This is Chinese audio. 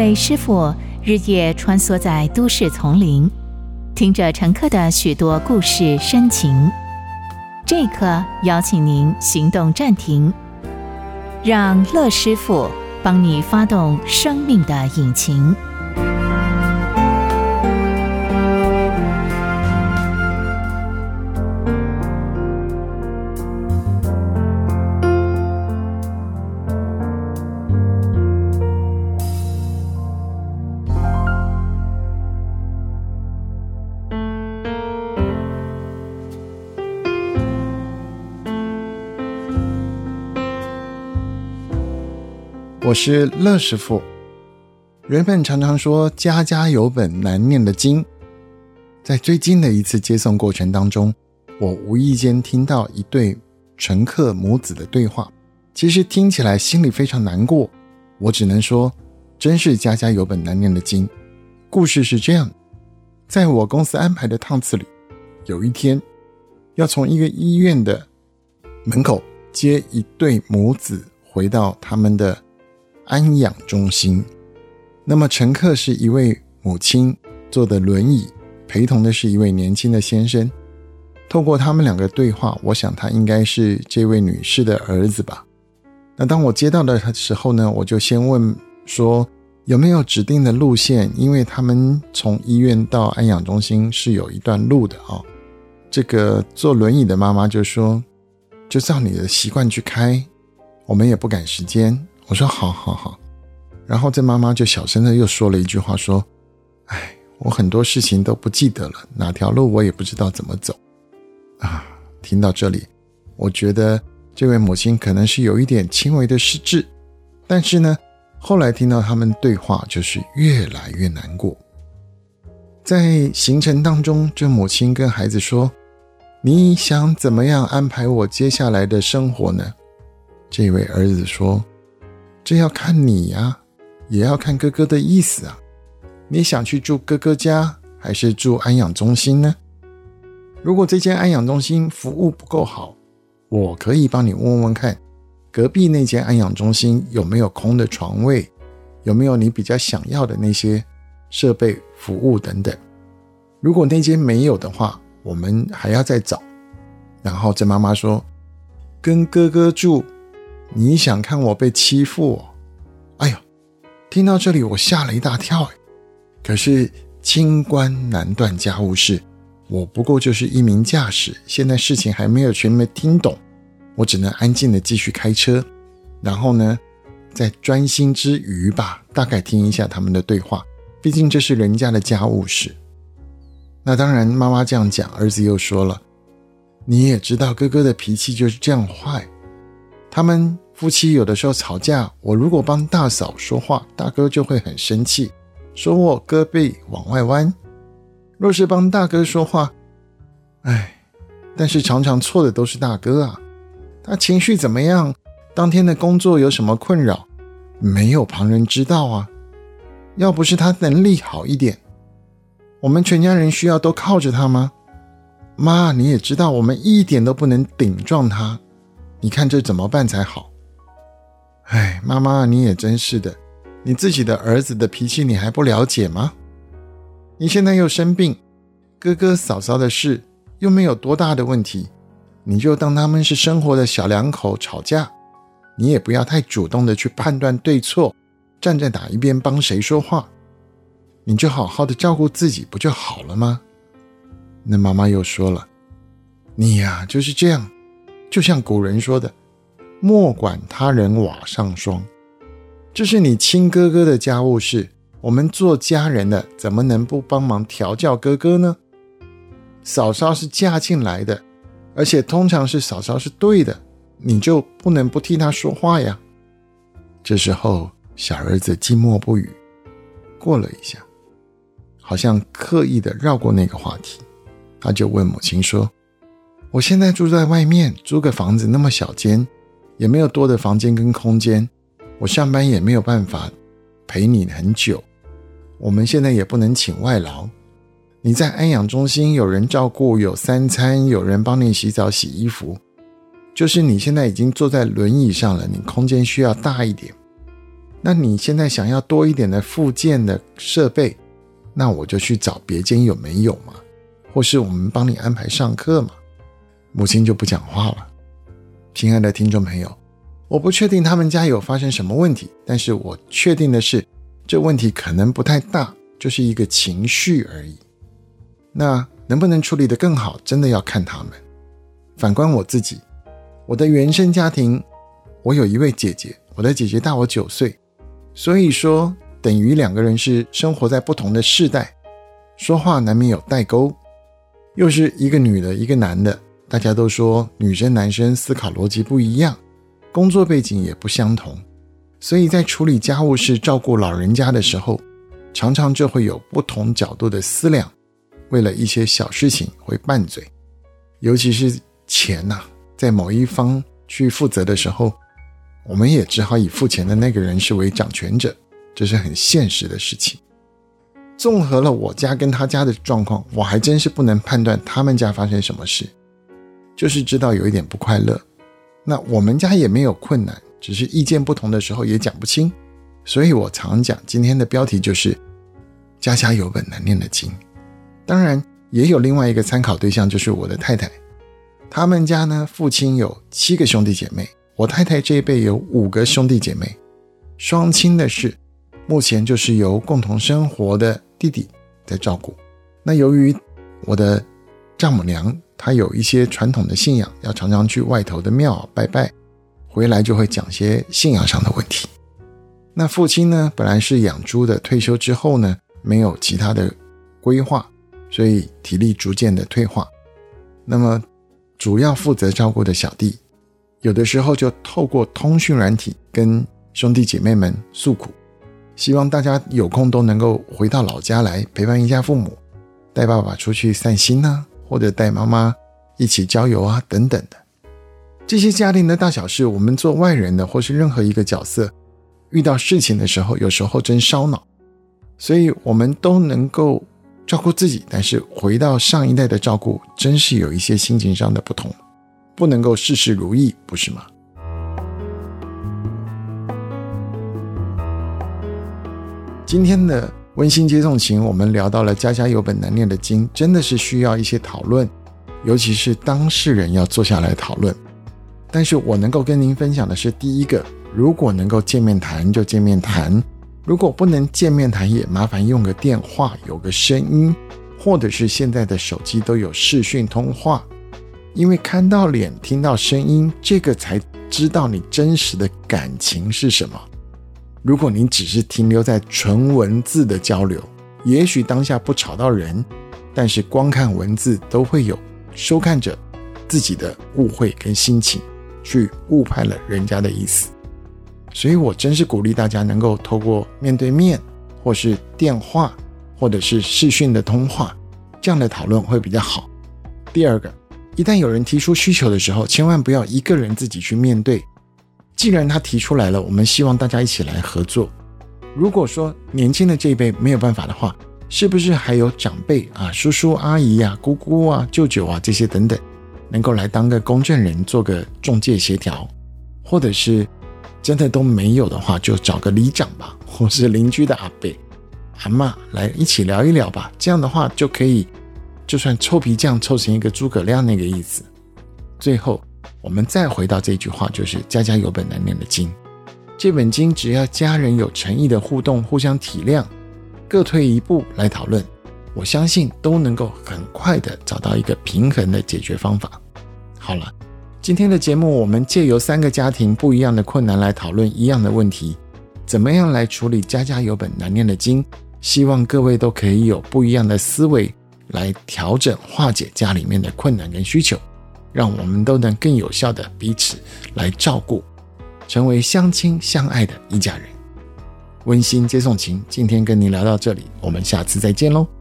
位师傅日夜穿梭在都市丛林，听着乘客的许多故事深情。这一刻，邀请您行动暂停，让乐师傅帮你发动生命的引擎。 我是乐师傅。人们常常说家家有本难念的经，在最近的一次接送过程当中，我无意间听到一对乘客母子的对话，其实听起来心里非常难过，我只能说真是家家有本难念的经。故事是这样，在我公司安排的趟次里，有一天要从一个医院的门口接一对母子回到他们的安养中心。那么乘客是一位母亲坐的轮椅，陪同的是一位年轻的先生。透过他们两个对话，我想他应该是这位女士的儿子吧。那当我接到的时候呢，我就先问说有没有指定的路线，因为他们从医院到安养中心是有一段路的哦。这个坐轮椅的妈妈就说就照你的习惯去开，我们也不赶时间。我说好。然后这妈妈就小声的又说了一句话，说我很多事情都不记得了，哪条路我也不知道怎么走啊。听到这里，我觉得这位母亲可能是有一点轻微的失智，但是呢，后来听到他们对话就是越来越难过。在行程当中，这母亲跟孩子说，你想怎么样安排我接下来的生活呢？这位儿子说，这要看你啊，也要看哥哥的意思啊。你想去住哥哥家，还是住安养中心呢？如果这间安养中心服务不够好，我可以帮你问问看，隔壁那间安养中心有没有空的床位，有没有你比较想要的那些设备、服务等等。如果那间没有的话，我们还要再找。然后这妈妈说，跟哥哥住，你想看我被欺负哦？哎呦，听到这里我吓了一大跳。可是清官难断家务事，我不过就是一名驾驶，现在事情还没有全面听懂，我只能安静的继续开车，然后呢在专心之余吧，大概听一下他们的对话，毕竟这是人家的家务事。那当然妈妈这样讲，儿子又说了，你也知道哥哥的脾气就是这样坏，他们夫妻有的时候吵架，我如果帮大嫂说话，大哥就会很生气，说我胳膊往外弯。若是帮大哥说话，但是常常错的都是大哥啊，他情绪怎么样，当天的工作有什么困扰，没有旁人知道啊。要不是他能力好一点，我们全家人需要都靠着他吗？妈，你也知道我们一点都不能顶撞他，你看这怎么办才好？妈妈你也真是的，你自己的儿子的脾气你还不了解吗？你现在又生病，哥哥嫂嫂的事又没有多大的问题，你就当他们是生活的小两口吵架，你也不要太主动的去判断对错，站在哪一边帮谁说话，你就好好的照顾自己不就好了吗？那妈妈又说了，你呀就是这样，就像古人说的，莫管他人瓦上霜，这是你亲哥哥的家务事，我们做家人的怎么能不帮忙调教哥哥呢？嫂嫂是嫁进来的，而且通常是嫂嫂是对的，你就不能不替她说话呀。这时候小儿子静默不语，过了一下，好像刻意的绕过那个话题，他就问母亲说，我现在住在外面，租个房子那么小间，也没有多的房间跟空间，我上班也没有办法陪你很久，我们现在也不能请外劳，你在安养中心有人照顾，有3餐，有人帮你洗澡洗衣服，就是你现在已经坐在轮椅上了，你空间需要大一点。 那你现在想要多一点的复健的设备，那我就去找别间有没有嘛，或是我们帮你安排上课嘛。母亲就不讲话了。亲爱的听众朋友，我不确定他们家有发生什么问题，但是我确定的是，这问题可能不太大，就是一个情绪而已。那能不能处理得更好，真的要看他们。反观我自己，我的原生家庭，我有一位姐姐，我的姐姐大我9岁，所以说等于2个人是生活在不同的世代，说话难免有代沟。又是一个女的，一个男的，大家都说女生男生思考逻辑不一样，工作背景也不相同，所以在处理家务事、照顾老人家的时候，常常就会有不同角度的思量，为了一些小事情会拌嘴。尤其是钱在某一方去负责的时候，我们也只好以付钱的那个人视为掌权者，这是很现实的事情。综合了我家跟他家的状况，我还真是不能判断他们家发生什么事，就是知道有一点不快乐。那我们家也没有困难，只是意见不同的时候也讲不清，所以我常讲今天的标题就是家家有本难念的经。当然也有另外一个参考对象，就是我的太太。他们家呢，父亲有7个兄弟姐妹，我太太这一辈有5个兄弟姐妹。双亲的事，目前就是由共同生活的弟弟在照顾。那由于我的丈母娘她有一些传统的信仰，要常常去外头的庙拜拜，回来就会讲些信仰上的问题。那父亲呢，本来是养猪的，退休之后呢，没有其他的规划，所以体力逐渐的退化。那么主要负责照顾的小弟，有的时候就透过通讯软体跟兄弟姐妹们诉苦，希望大家有空都能够回到老家来陪伴一下父母，带爸爸出去散心或者带妈妈一起郊游等等的。这些家庭的大小事，我们做外人的或是任何一个角色，遇到事情的时候，有时候真烧脑。所以我们都能够照顾自己，但是回到上一代的照顾，真是有一些心情上的不同，不能够事事如意，不是吗？今天的温馨接送情，我们聊到了家家有本难念的经，真的是需要一些讨论，尤其是当事人要坐下来讨论。但是我能够跟您分享的是，第一个，如果能够见面谈就见面谈，如果不能见面谈，也麻烦用个电话，有个声音，或者是现在的手机都有视讯通话，因为看到脸听到声音，这个才知道你真实的感情是什么。如果你只是停留在纯文字的交流，也许当下不吵到人，但是光看文字都会有收看者自己的误会跟心情，去误判了人家的意思。所以我真是鼓励大家能够透过面对面，或是电话，或者是视讯的通话，这样的讨论会比较好。第二个，一旦有人提出需求的时候，千万不要一个人自己去面对。既然他提出来了，我们希望大家一起来合作。如果说年轻的这一辈没有办法的话，是不是还有长辈叔叔阿姨姑姑舅舅这些等等，能够来当个公证人，做个中介协调，或者是真的都没有的话，就找个里长吧，或是邻居的阿伯阿嬷来一起聊一聊吧。这样的话就可以，就算臭皮匠凑成一个诸葛亮那个意思。最后我们再回到这句话，就是家家有本难念的经。这本经只要家人有诚意的互动，互相体谅，各退一步来讨论，我相信都能够很快的找到一个平衡的解决方法。好了，今天的节目我们借由3个家庭不一样的困难来讨论一样的问题，怎么样来处理家家有本难念的经，希望各位都可以有不一样的思维来调整化解家里面的困难跟需求，让我们都能更有效的彼此来照顾，成为相亲相爱的一家人。温馨接送情，今天跟您聊到这里，我们下次再见咯。